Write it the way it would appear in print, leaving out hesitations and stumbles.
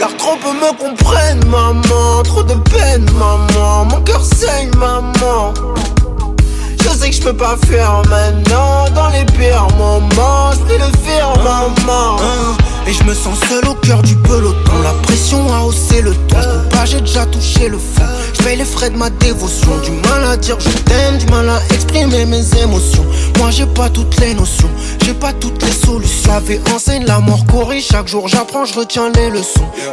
car trop peu me comprennent, maman. Trop de peine, maman. Mon cœur saigne, maman. Je sais que je peux pas faire maintenant. Dans les pires moments, j'prie le faire, maman. Et je me sens seul au cœur du peloton. La pression a haussé le ton. J'peux pas, j'ai déjà touché le fond. J'paye les frais de ma dévotion. Du mal à dire je t'aime, du mal à exprimer mes émotions. Moi j'ai pas toutes les notions, j'ai pas toutes les solutions. La vie enseigne, la mort corrige. Chaque jour j'apprends, je retiens les leçons.